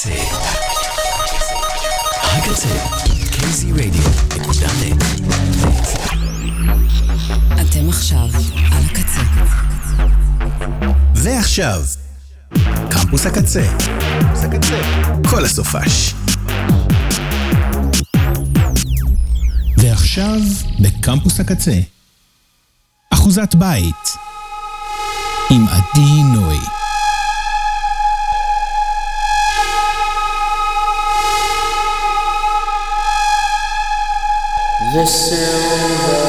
הקצה. kzradio.net. אתם עכשיו על הקצה. ועכשיו, קמפוס הקצה. כל הסופש. ועכשיו, בקמפוס הקצה. אחוזת בית. עם עדי נוי. The silver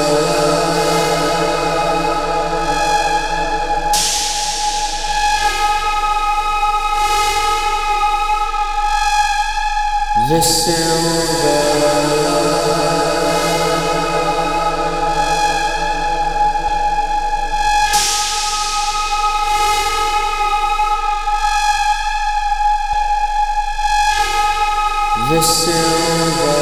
The silver The silver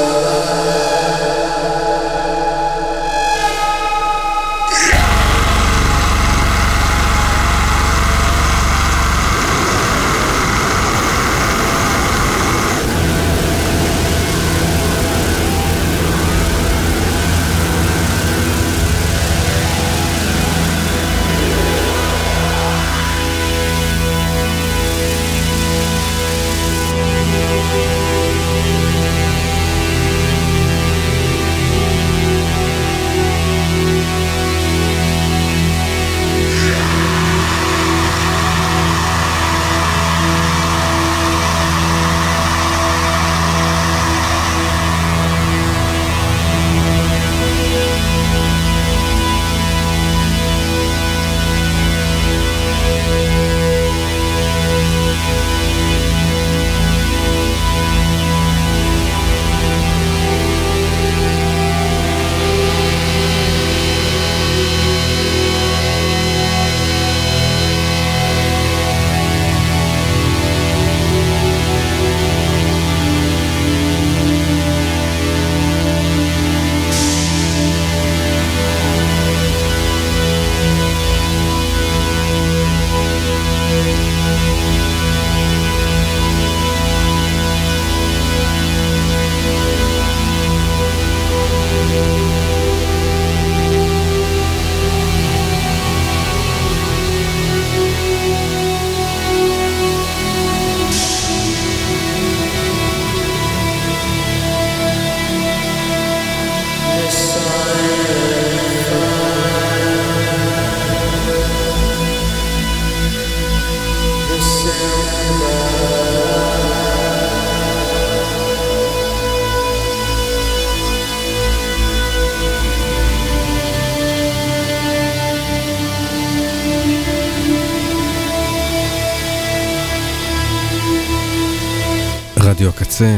רדיו הקצה,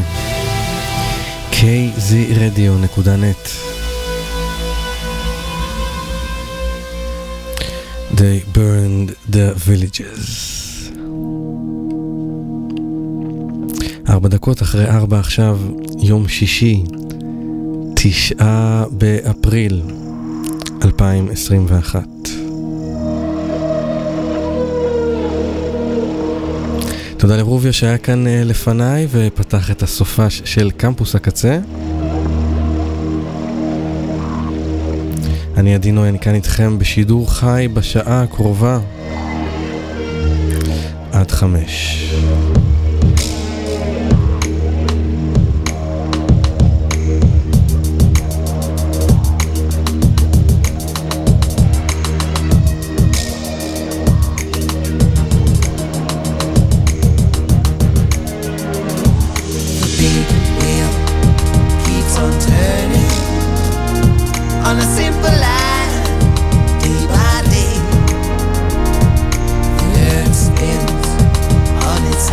kzradio.net. They burned the villages. 4 דקות אחרי 4 עכשיו, יום שישי, 9 באפריל 2021. תודה לרוביה שהיה כאן לפניי ופתח את הסופש של קמפוס הקצה. אני עדי נוי, אני כאן איתכם בשידור חי בשעה הקרובה עד 5. On a simple line, day by day, the earth spins on its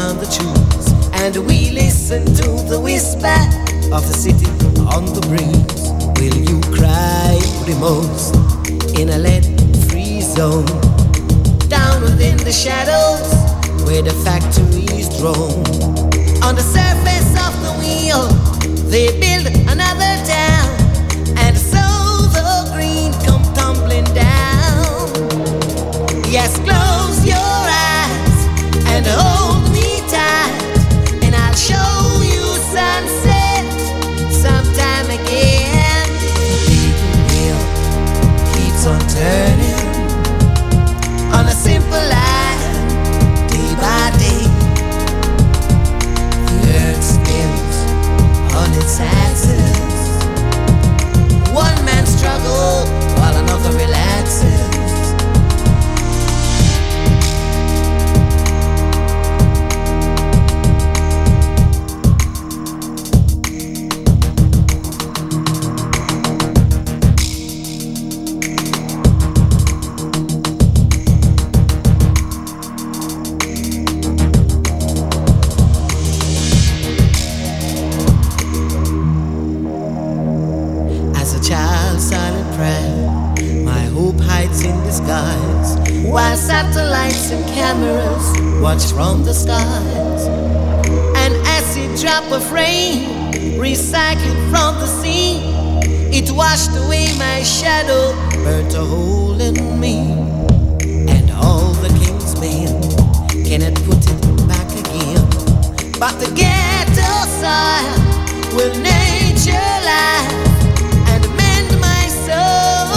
on the trees, and we listen to the whisper of the city on the breeze. Will you cry the most in a lead-free zone? Down within the shadows where the factories drone. On the surface of the wheel they build another town, and so the green come tumbling down. Yes, close your eyes and hold me tight, and I'll show you sunset sometime again. The big wheel keeps on turning on a simple line, day by day. The earth spins on its axis. One man struggles while another relaxes. While satellites and cameras watch from the skies, an acid drop of rain recycled from the sea, it washed away my shadow, burnt a hole in me. And all the king's men cannot put it back again, but the ghetto soil will nature life and mend my soul.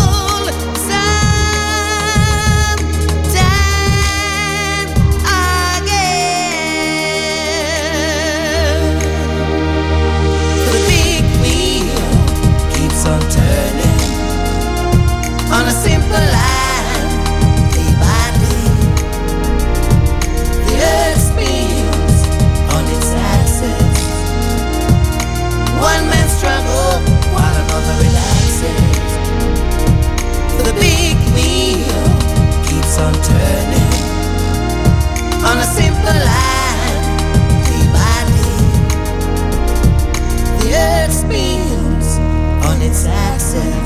On a simple line, day by day, the earth spins on its axis. One man struggles while another relaxes. The big wheel keeps on turning on a simple line, day by day. The earth spins on its axis.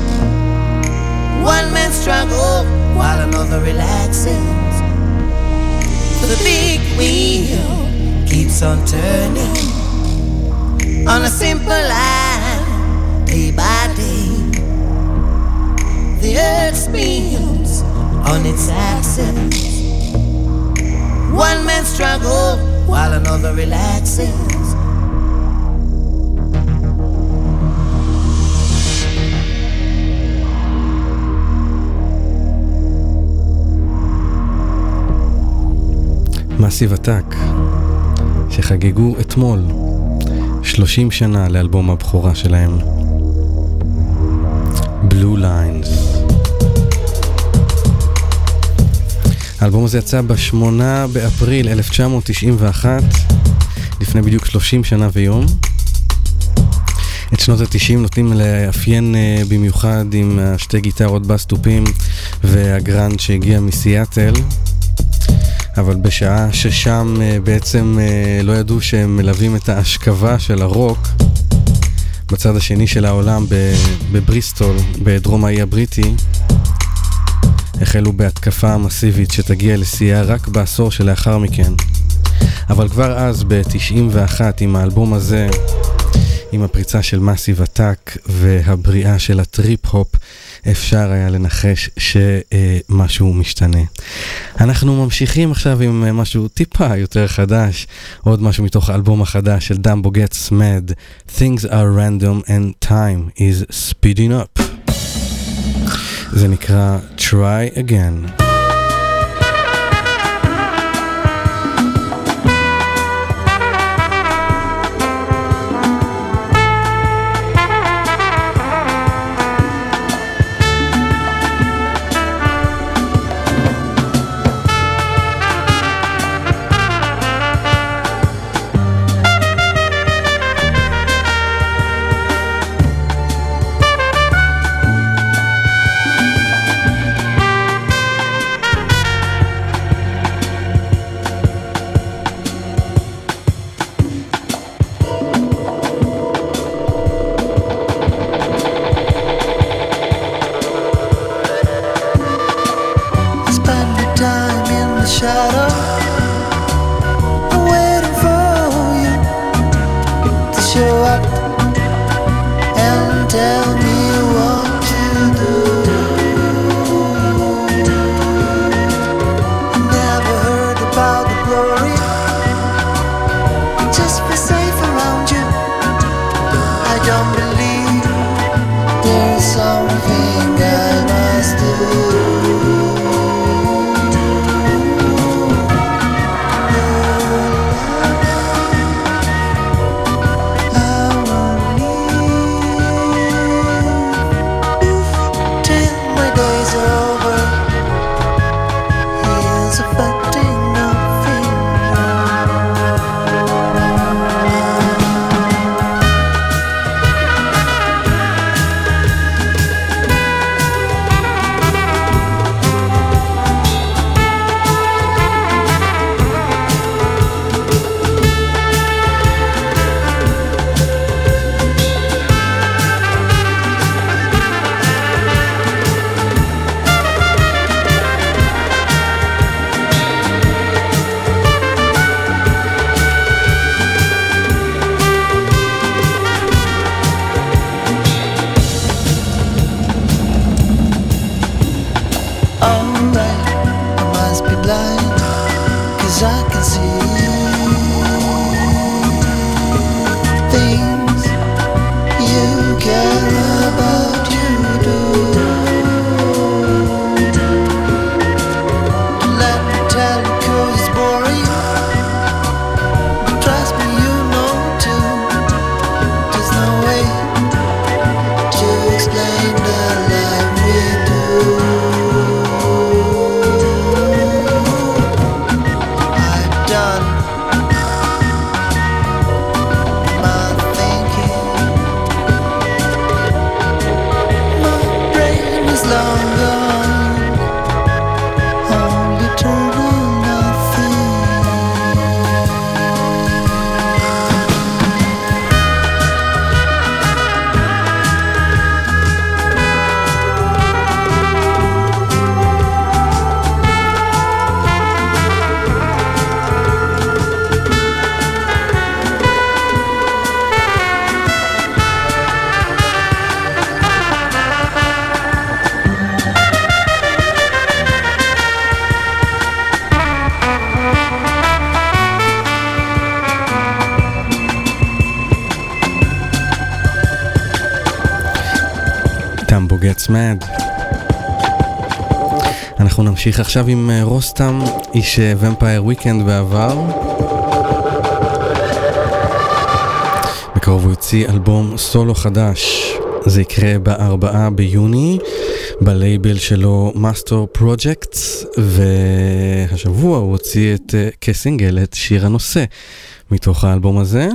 One man struggles while another relaxes. The big wheel keeps on turning on a simple line, day by day. The earth spins on its axis. One man struggles while another relaxes. מאסיב אטאק, שחגגו אתמול 30 שנה לאלבום הבכורה שלהם, Blue Lines. האלבום הזה יצא ב8 באפריל 1991, לפני בדיוק 30 שנה ויום. את שנות ה-90 נותנים לאפיין במיוחד עם שתי גיטרות בסטופים והגרנד שהגיע מסיאטל, אבל בשעה ששם בעצם לא ידעו שהם מלווים את ההשכבה של הרוק בצד השני של העולם, בבריסטול, בדרום האי הבריטי, החלו בהתקפה מסיבית שתגיע לשיאה רק בעשור שלאחר מכן. אבל כבר אז ב-91 עם האלבום הזה, עם הפריצה של מאסיב אטאק והבריאה של הטריפ-הופ, אפשר היה לנחש שמשהו משתנה. אנחנו ממשיכים עכשיו עם משהו טיפה יותר חדש, עוד משהו מתוך האלבום החדש של דמבו Gets Mad, Things are random and time is speeding up. זה נקרא Try Again. Gets Mad. אנחנו נמשיך עכשיו עם רוסטם, איש ומפייר וויקנד בעבר. בקרוב הוא יוציא אלבום סולו חדש. זה יקרה ב4 ביוני בלייבל שלו Master Projects, והשבוע הוא הוציא כסינגל את שיר הנושא מתוך האלבום הזה.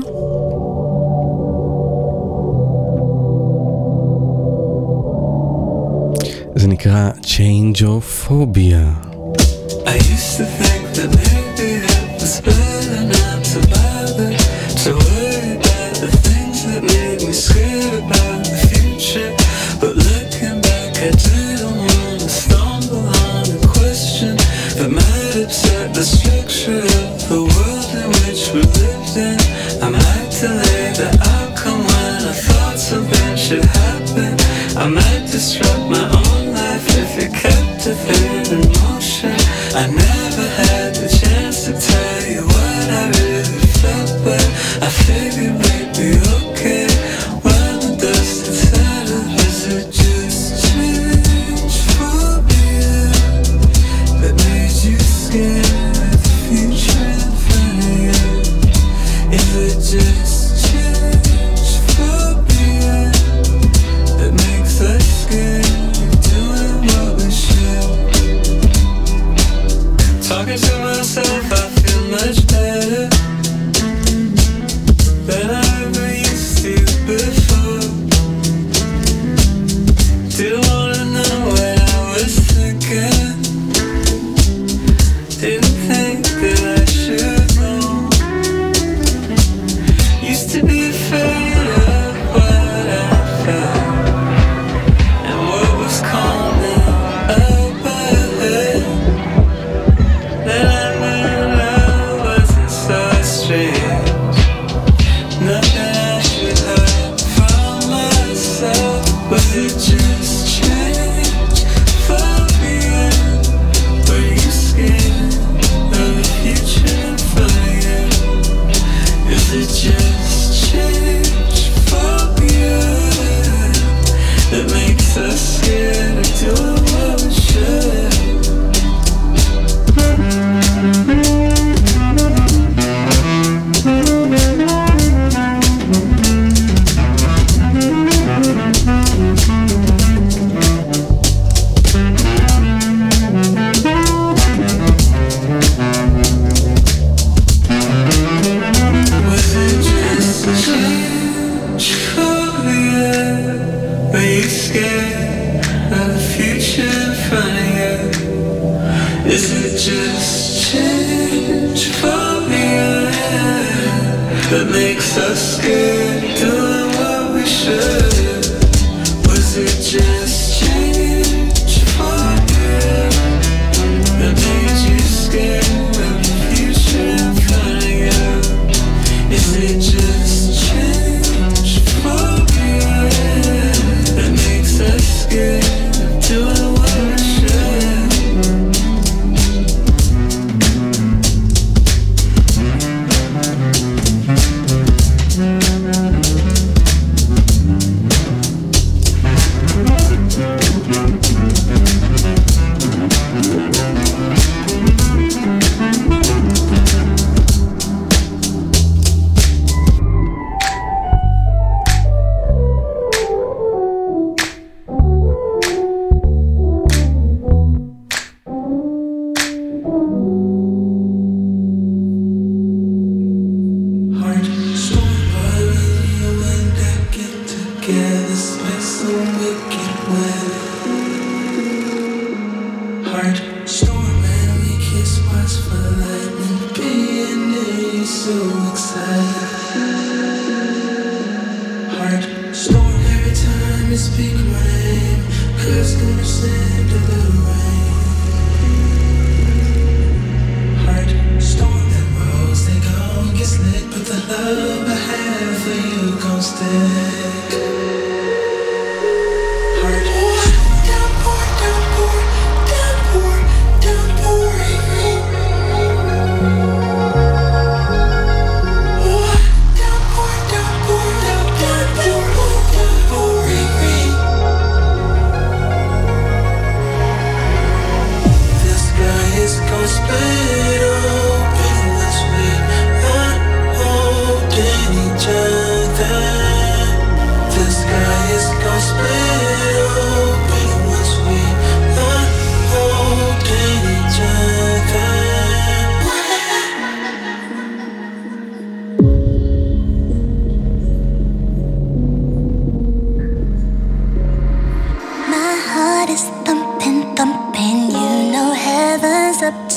זה נקרא Changeophobia. I used to think that maybe it was better not to bother to worry about the things that made me scared about the future. But looking back, I didn't want to stumble on a question that might upset the structure of the world in which we lived in. I might delay the outcome when I thought something should happen. I might disrupt my own life if it kept a thing in motion. I never had the chance to tell you what I really felt, but I figured we'd be okay when the dust had settled. Was it just changeophobia that made you scared of the future in front of you? Is it just changeophobia that makes us scared of doing what we should? Talking to myself, I feel much better than I ever used to before. Didn't wanna know what I was thinking. Didn't think that I should know. Used to be afraid of what I felt and what was coming up ahead. Then I learned love wasn't so strange. Nothing I should hide from myself. Was it just changeophobia? Were you scared of the future in front of you? Is it just changeophobia that makes us scared of doing what we should? Was it just changeophobia? Were you scared of the future in front of you? Is it just changeophobia that makes us scared of doing what we should? Was it just changeophobia that made you scared of the future in front of you? Is it just changeophobia that makes us scared of doing what we should?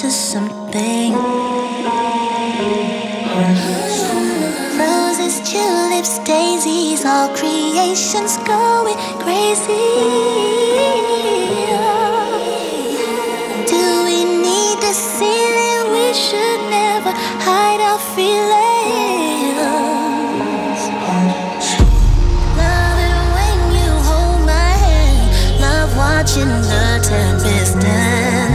to something. Roses, tulips, daisies, all creations going crazy. Do we need to see that we should never hide our feelings? Love it when you hold my hand. Love watching the tempest dance.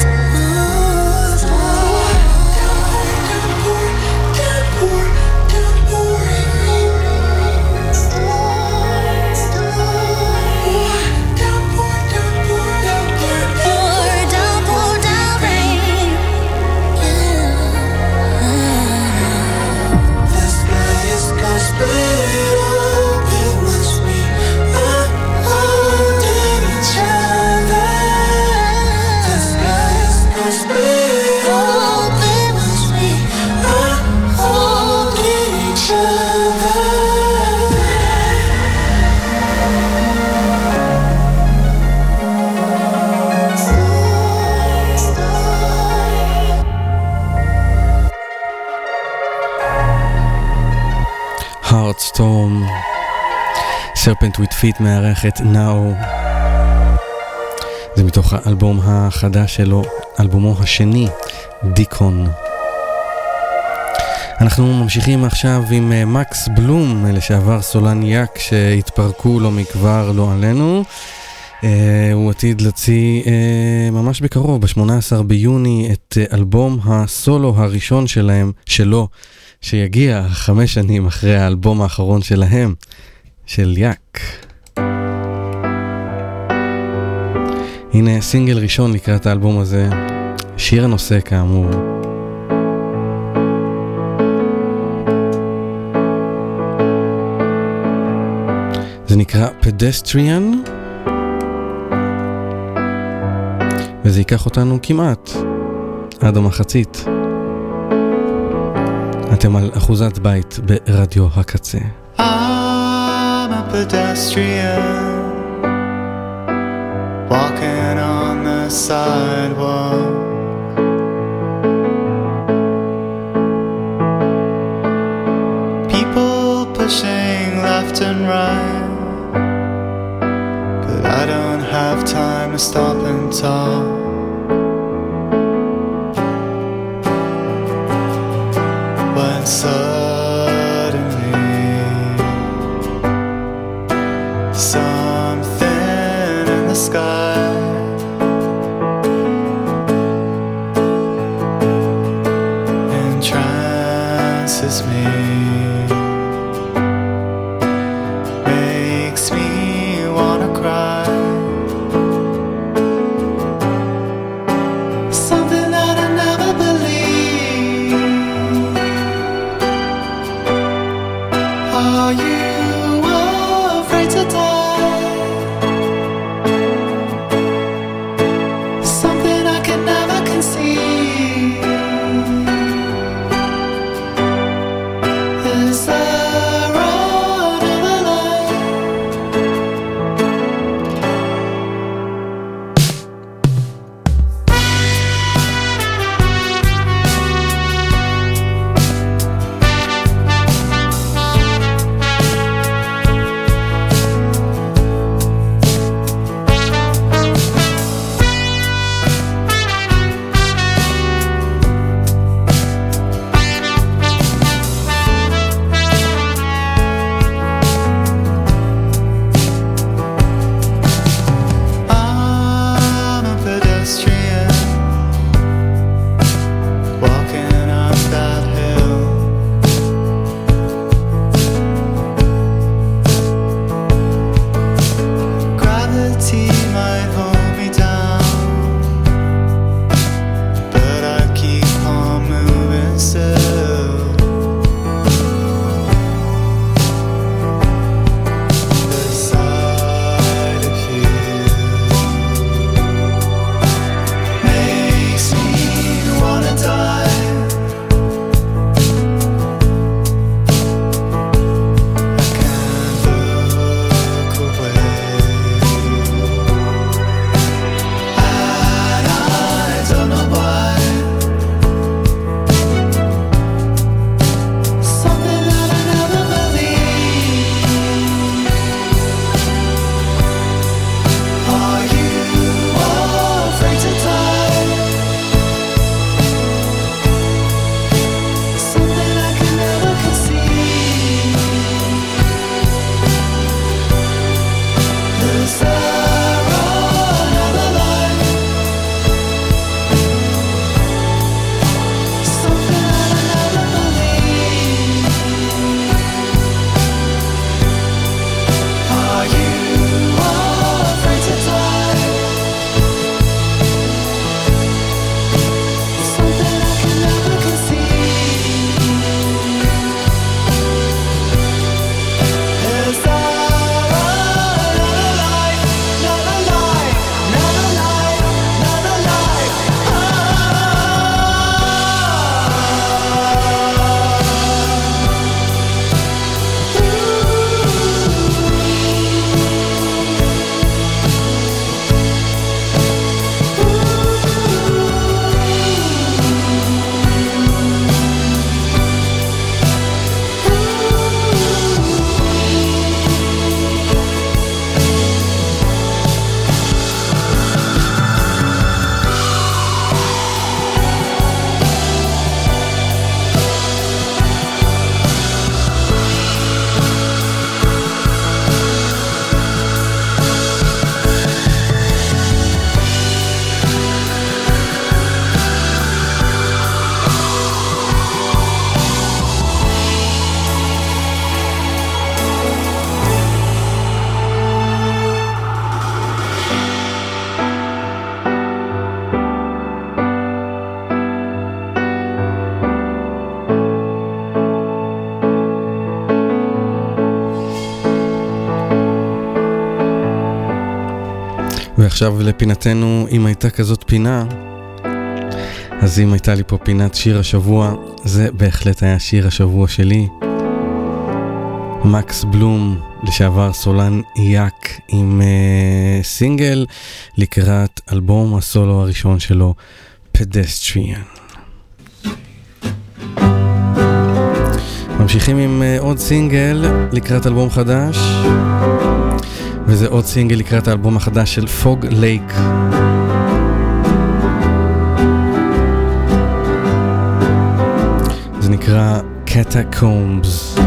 Heartstorm, Serpent with Feet מארחת Now. זה מתוך האלבום החדש שלו, אלבומו השני, דיקון. אנחנו ממשיכים עכשיו עם מקס בלום, לשעבר סולן יק שהתפרקו לו מכבר לא עלינו. הוא עתיד להוציא ממש בקרוב, ב-18 ביוני, את אלבום הסולו הראשון שלו, שיגיע 5 שנים אחרי האלבום האחרון שלהם, של יק. הנה סינגל ראשון לקראת האלבום הזה, שיר הנושא כאמור. זה נקרא Pedestrian, וזה ייקח אותנו כמעט עד המחצית. אתם על אחוזת בית ברדיו הקצה. I'm a pedestrian walking on the sidewalk. People pushing left and right, but I don't have time to stop and talk. When suddenly something in the sky entrances me, makes me wanna cry. Something that I never believed. Are you afraid to die? Something I can never conceive. Is ועכשיו לפינתנו, אם הייתה כזאת פינה, אז אם הייתה לי פה פינת שיר השבוע, זה בהחלט היה שיר השבוע שלי. מקס בלום, לשעבר סולן יאק, עם סינגל לקראת אלבום הסולו הראשון שלו, פדסטריאן. ממשיכים עם עוד סינגל לקראת אלבום חדש, וזה עוד סינגל לקראת האלבום החדש של פוג לייק. זה נקרא Catacombs.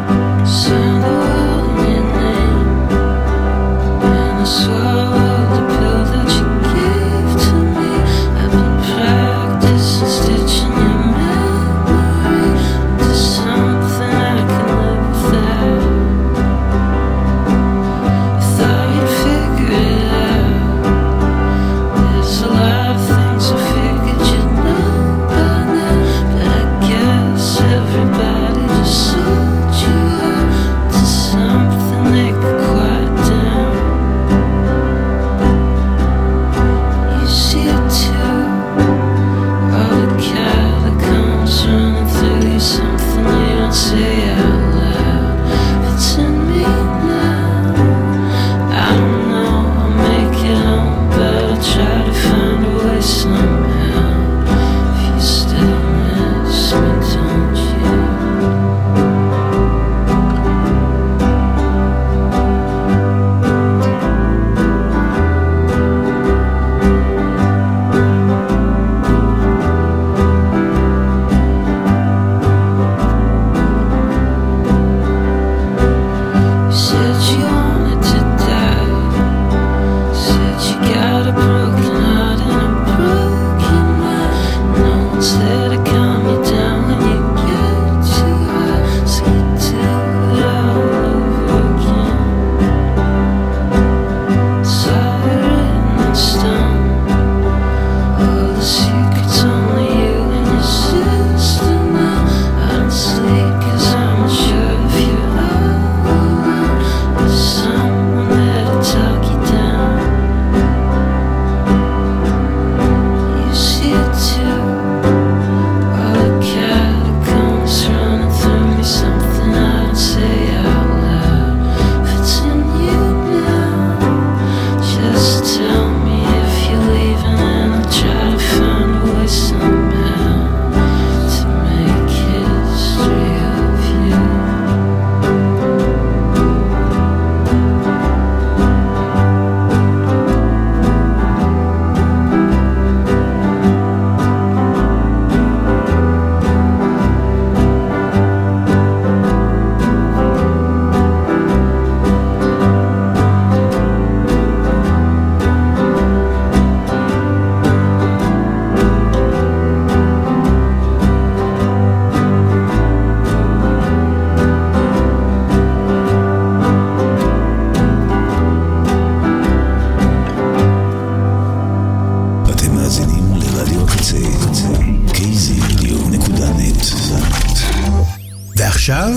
ועכשיו,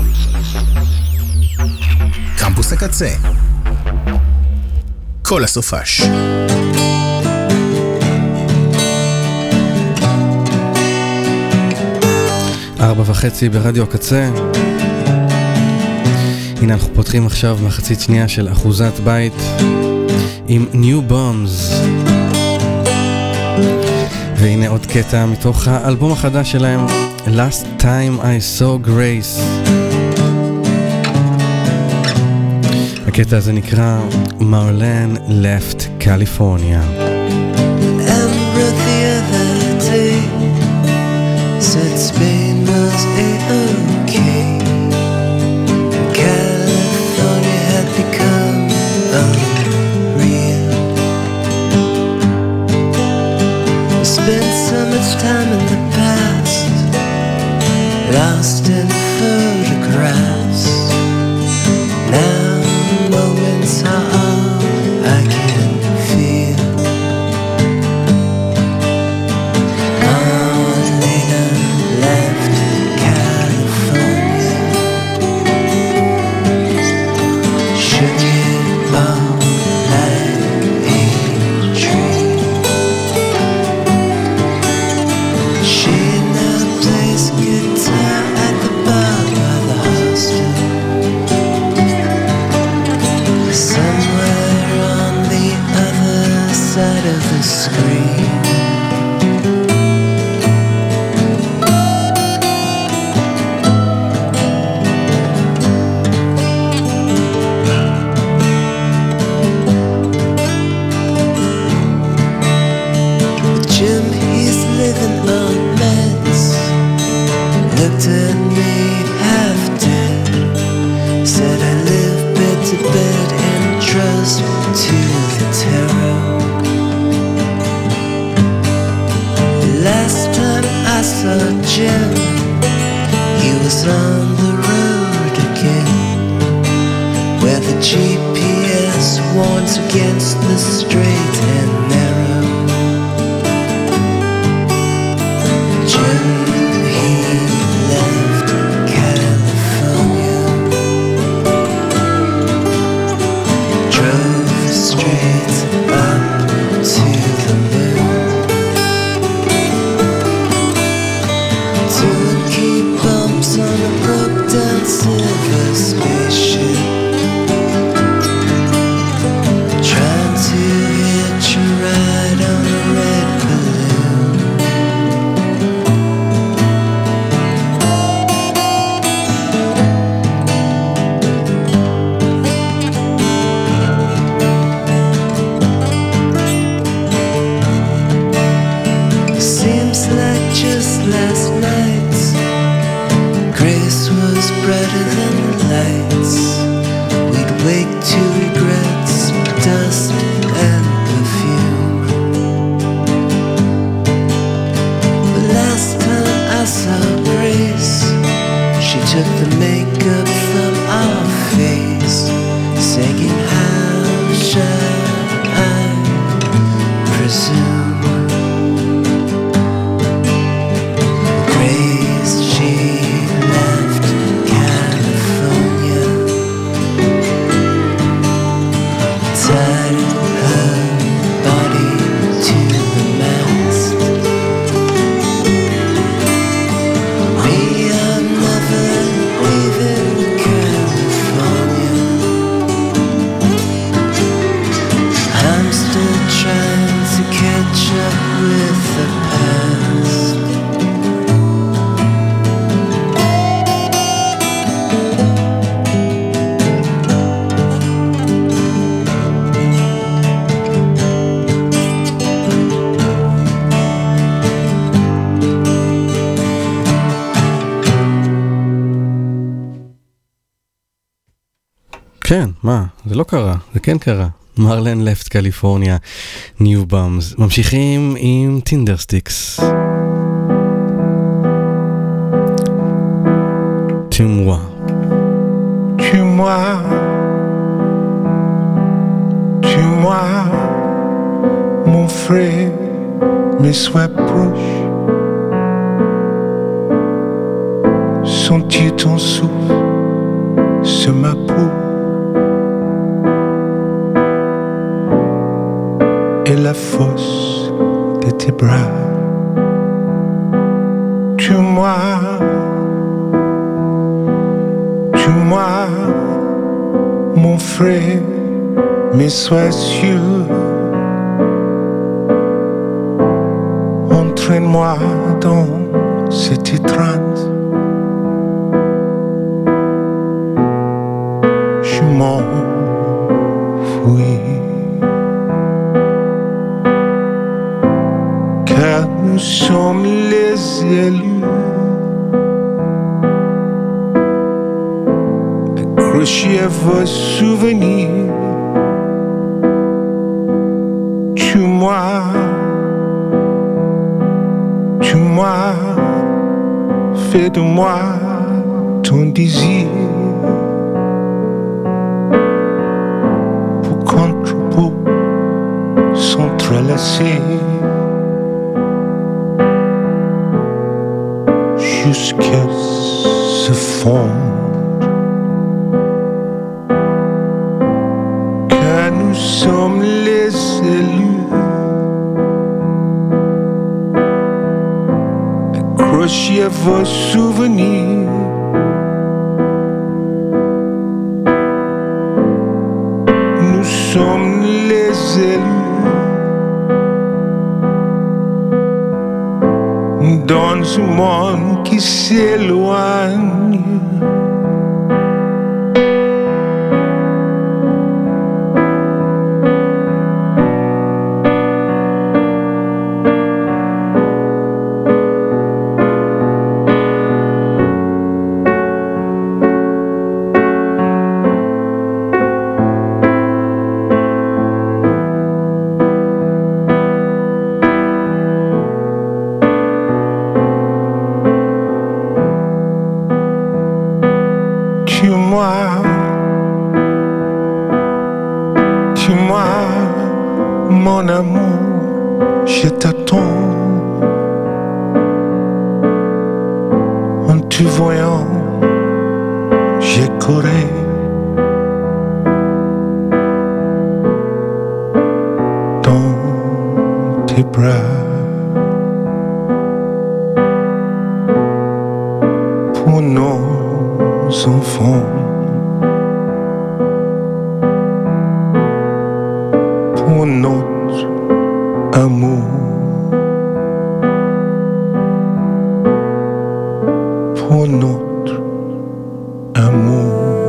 קמפוס הקצה. כל הסופש. ארבע וחצי ברדיו הקצה. הנה אנחנו פותחים עכשיו מחצית שנייה של אחוזת בית עם New Bombs. והנה עוד קטע מתוך האלבום החדש שלהם, Last Time I Saw Grace. הקטע הזה נקרא Marlene Left California. Amber the other day said Spain was A-OK. California had become unreal. Spent so much time in the past, lost in photographs. Now moments are all I can feel. Marlena left California. Shook it all like on the road again, where the GPS warns against the straight and narrow. Jim, he left California, drove straight up to the moon. Keep bumps on a broke-down silver spaceship, trying to hitch a ride on a red balloon. Seems like just last night grace was brighter than the lights. We'd wake to regrets, dust and perfume. But last time I saw Grace, she took the makeup from our face, singing, how shall I presume? Grace, she left California, tied her body to the mast. We are never leaving California. I'm still trying to catch up with the past. כן, מה? זה לא קרה, זה כן קרה. מרלן לפט קליפורניה, ניו באמס. ממשיכים עם טינדר סטיקס. Tue-moi. Tue-moi, tue-moi, mon frère, mais sois proche. Sens-tu ton souffle sur ma peau? Et la force de tes bras. Tue-moi, tue-moi, mon frère, mais sois sûr. Entraîne-moi dans cette étreinte. Je m'enfuis. Car nous sommes les élus, accrochez à vos souvenirs. Tue-moi, tue-moi, fais de moi ton désir. Pour qu'entre-peaux s'entrelacer jusqu'à se fondre. Car nous sommes les élus, accrochez à vos souvenirs. Nous sommes les élus dans un monde qui s'éloigne. Tue-moi, mon amour, je t'attends. En te voyant, j'ai couru dans tes bras. Pour nos enfants, pour notre amour, pour notre amour.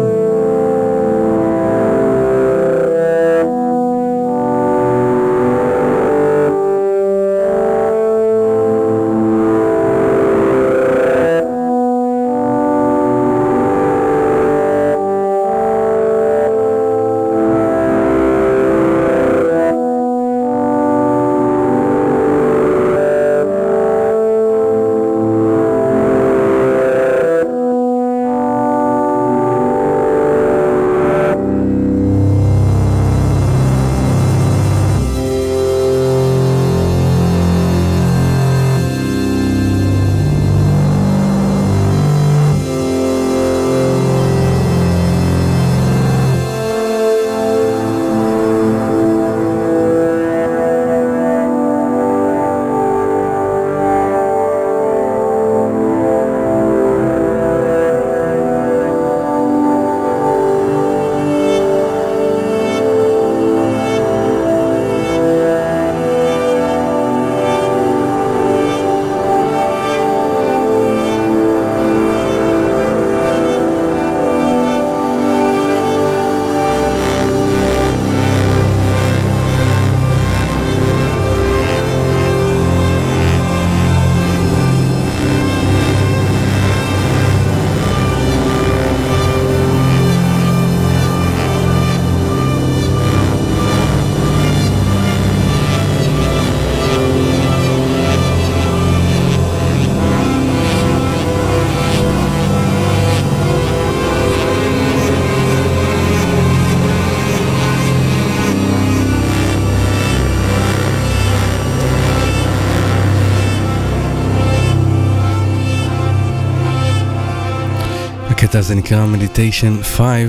הקטע הזה נקרא Meditation 5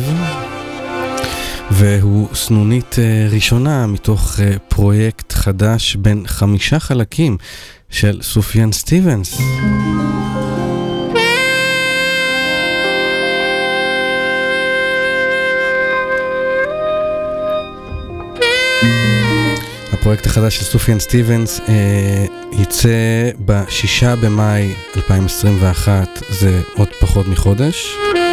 והוא סנונית ראשונה מתוך פרויקט חדש בין 5 חלקים של סופיאן סטיבנס. הפרויקט החדש של סופיאן סטיבנס יצא ב6 במאי 2021, זה עוד פחות מחודש.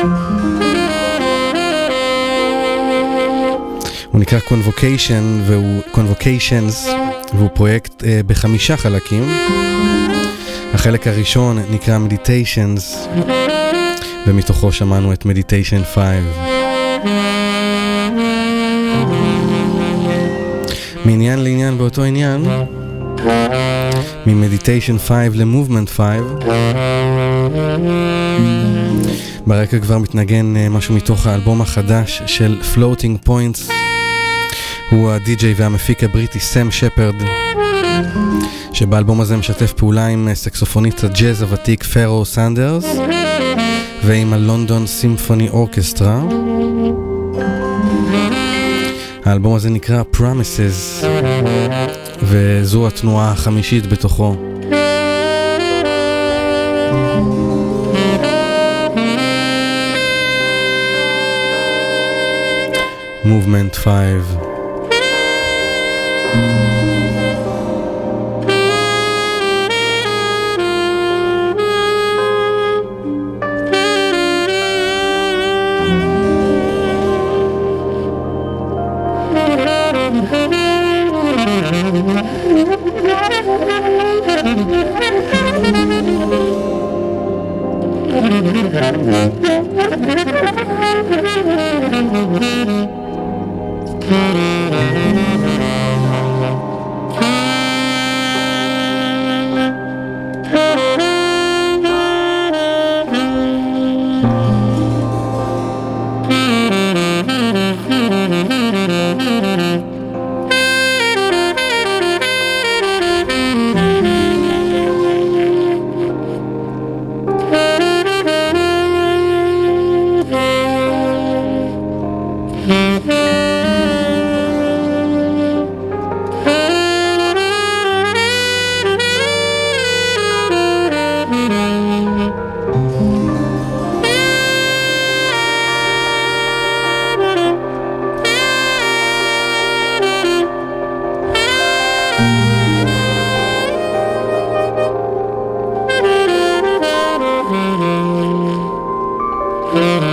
הוא נקרא Convocations והוא פרויקט ב5 חלקים. החלק הראשון נקרא Meditations ומתוכו שמענו את Meditation 5. מעניין לעניין באותו עניין, מ-Meditation 5 ל-Movement 5. ברקע כבר מתנגן משהו מתוך האלבום החדש של Floating Points. הוא הדי-ג'יי והמפיק הבריטי סם שפרד, שבאלבום הזה משתף פעולה עם סקסופוניסט הג'אז הוותיק פרו סנדרס ועם הלונדון סימפוני אורקסטרה. האלבום הזה נקרא Promises וזו התנועה החמישית בתוכו. Movement 5.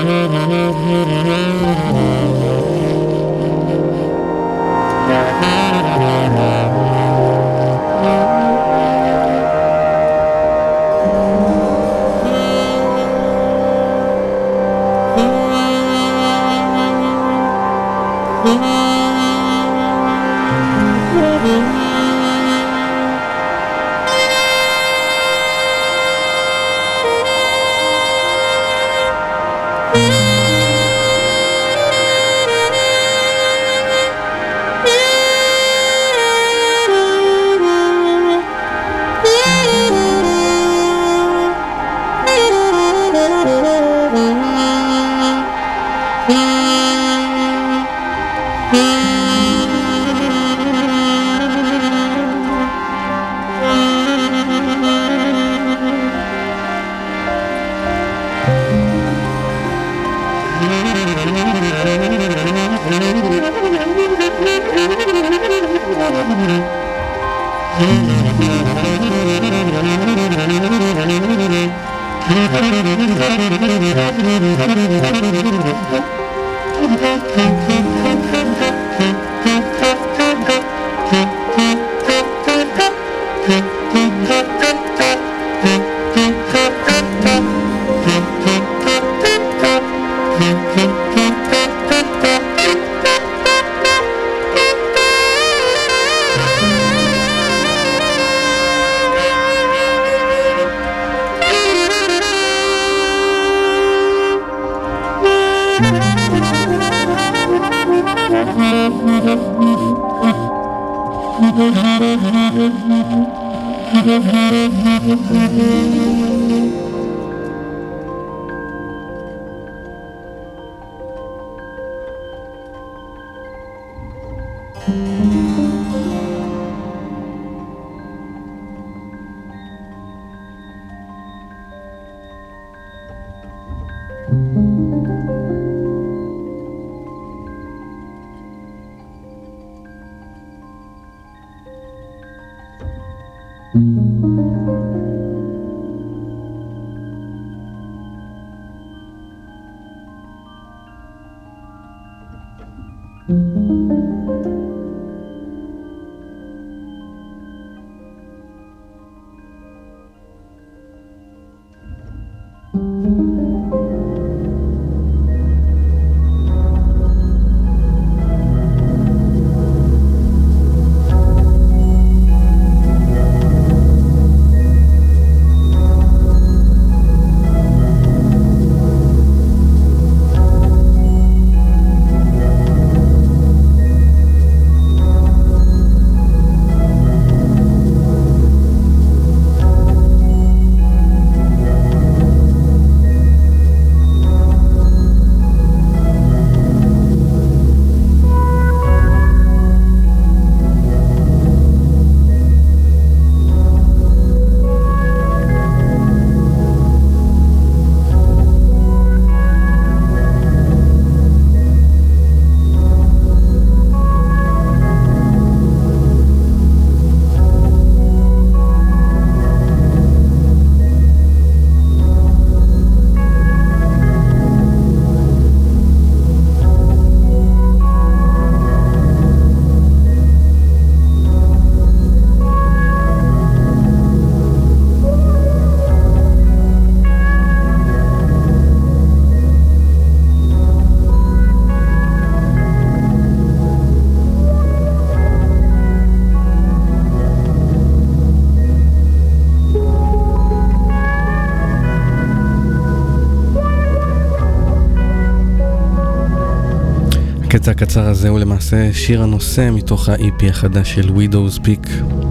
הקטע הקצר הזה הוא למעשה שיר הנושא מתוך ה-EP החדש של Widow's Peak,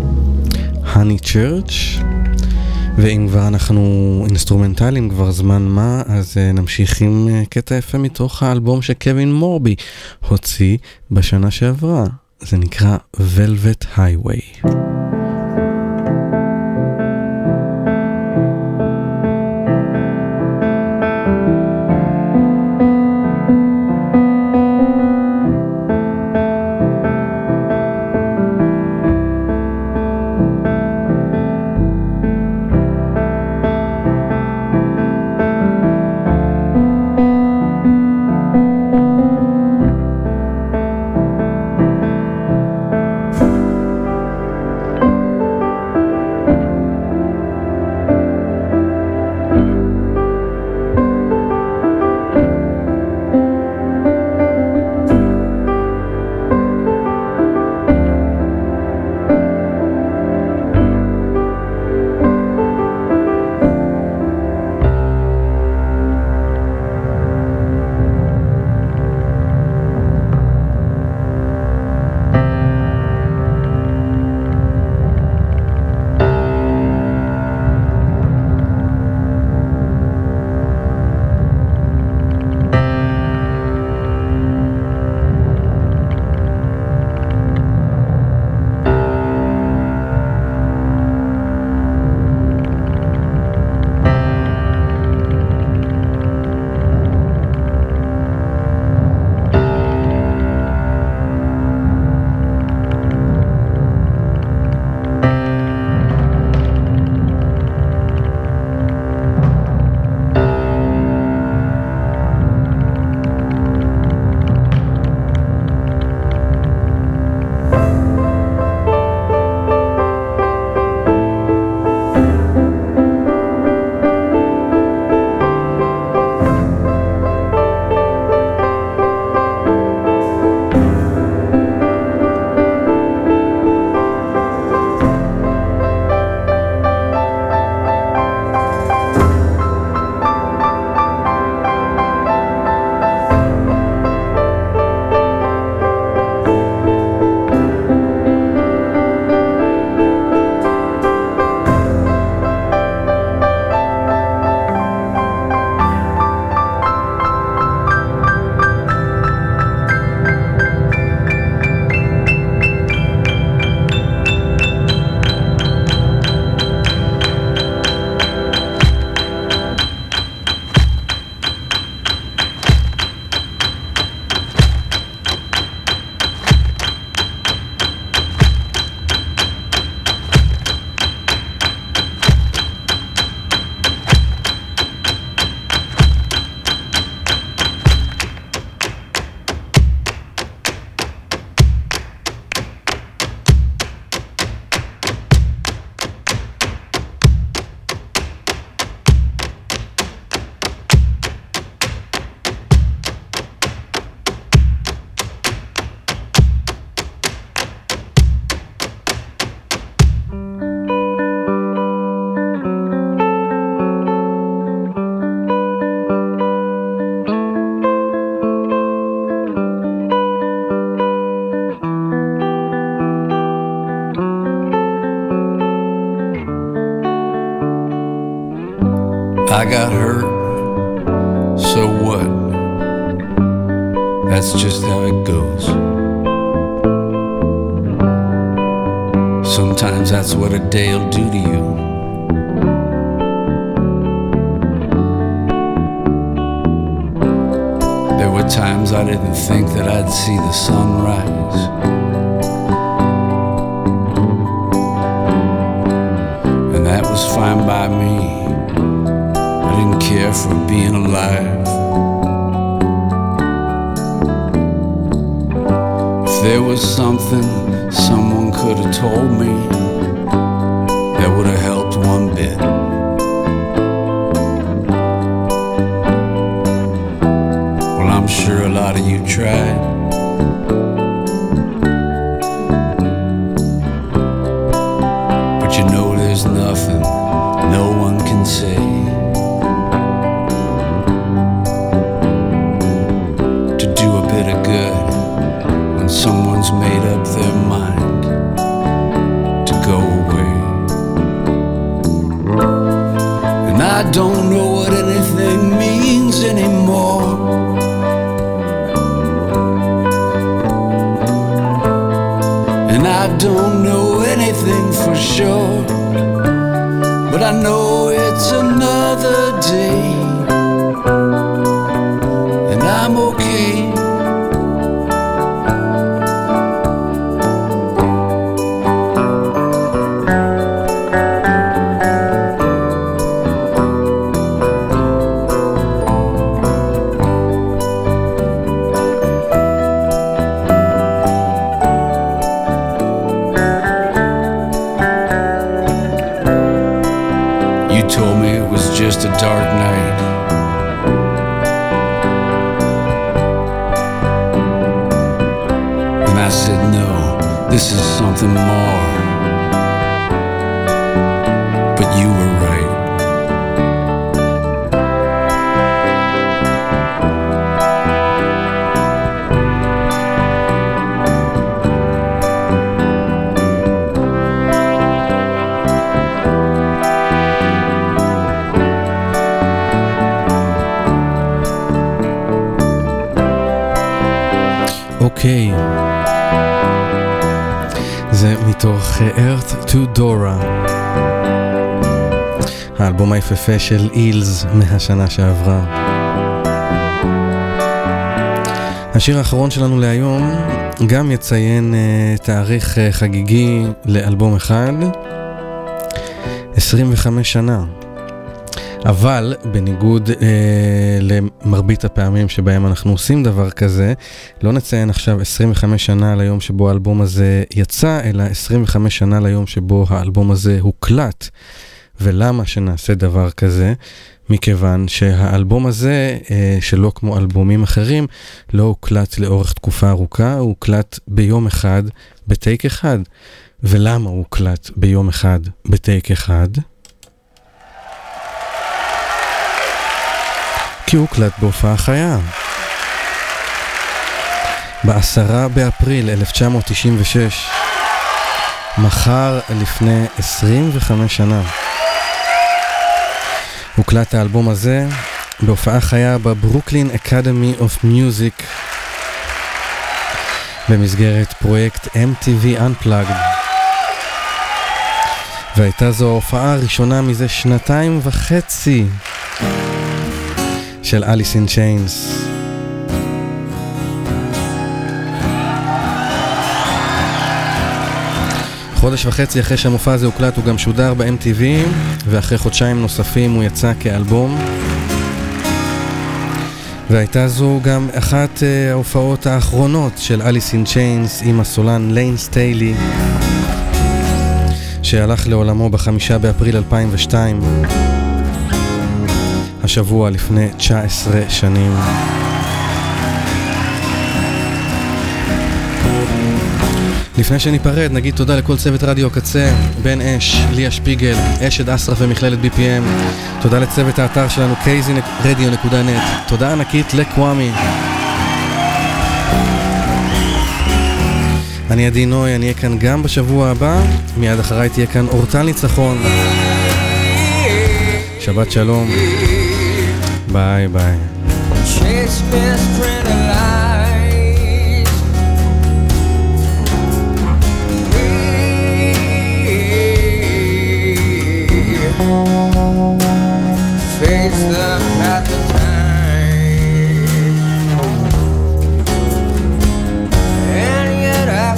Honey Church. ואם כבר אנחנו אינסטרומנטליים כבר זמן מה, אז נמשיך עם קטע יפה מתוך האלבום שקווין מורבי הוציא בשנה שעברה. זה נקרא Velvet Highway. got hurt, so what? That's just how it goes. Sometimes that's what a day'll do to you. There were times I didn't think that I'd see the sunrise. And that was fine by me. I didn't care for being alive. If there was something someone could have told me, that would have helped one bit. Well, I'm sure a lot of you tried. But you know there's nothing no one can say to do a bit of good when someone's made up their mind to go away. And I don't know what anything means anymore. And I don't know anything for sure, but I know it's another day, and I'm okay. Just a dark night. And I said, no, this is something more. But you were right. אוקיי, זה מתוך Earth to Dora, האלבום היפהפה של אילס מהשנה שעברה. השיר האחרון שלנו להיום גם יציין תאריך חגיגי לאלבום אחד, 25 שנה. אבל בניגוד למרבית הפעמים שבהם אנחנו עושים דבר כזה, לא נציין עכשיו 25 שנה ליום שבו האלבום הזה יצא, אלא 25 שנה ליום שבו האלבום הזה הוקלט. ולמה שנעשה דבר כזה? מכיוון שהאלבום הזה, שלא כמו אלבומים אחרים, לא הוקלט לאורך תקופה ארוכה, הוא הוקלט ביום אחד, בטייק אחד. ולמה הוא הוקלט ביום אחד, בטייק אחד? כי הוא הוקלט בהופעה חיה. ב10 באפריל 1996, מחר לפני 25 שנה. הוקלט האלבום הזה בהופעה חיה בברוקלין אקדמי אוף מיוזיק, במסגרת פרויקט MTV Unplugged. והייתה זו ההופעה הראשונה מזה 2.5 של אליס אין צ'יינס. חודש וחצי אחרי שהמופע הזה הוקלט הוא גם שודר ב-MTV, ואחרי חודשיים נוספים הוא יצא כאלבום. והייתה זו גם אחת ההופעות האחרונות של אליס אין צ'יינס עם הסולן ליין סטיילי, שהלך לעולמו ב5 באפריל 2002, השבוע לפני 19 שנים. לפני שניפרד, נגיד תודה לכל צוות רדיו הקצה, בן אש, ליה שפיגל, אשד אסרף ומכללת BPM. תודה לצוות האתר שלנו, kzradio.net. תודה ענקית לקוואמי. אני עדי נוי, אני אהיה כאן גם בשבוע הבא. מיד אחריי תהיה כאן אורטל ניצחון. שבת שלום. ביי ביי. Chase misprinted lies. Face the path of time, and yet I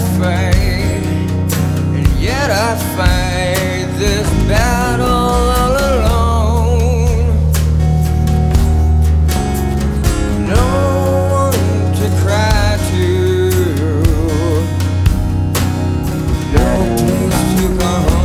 fight this battle all alone. No one to cry to, no place to go home.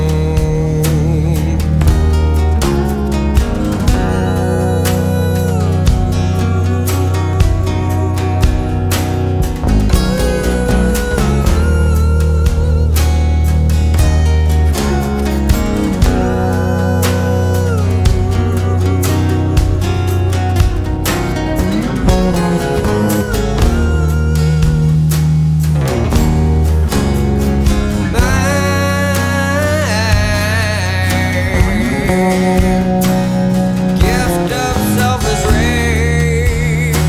Gift of selfish rage,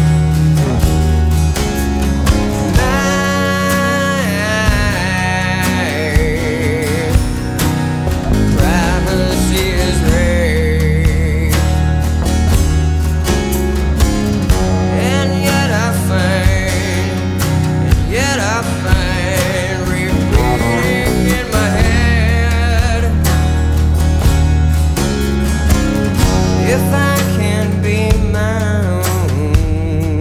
privacy is rage, and yet I find repeating in my head. If I can be my own,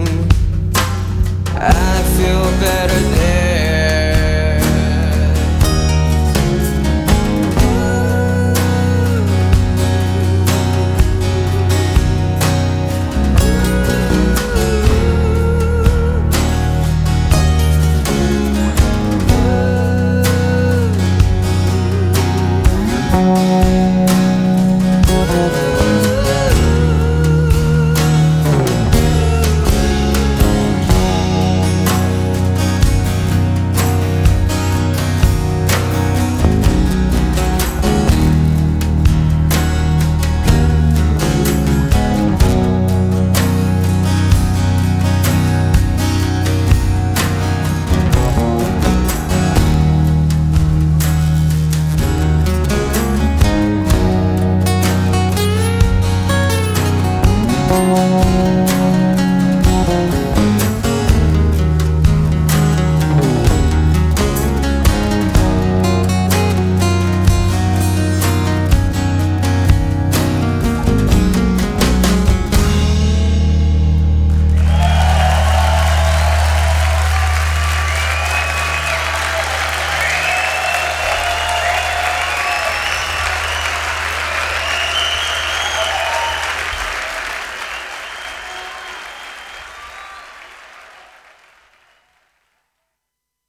I feel better there.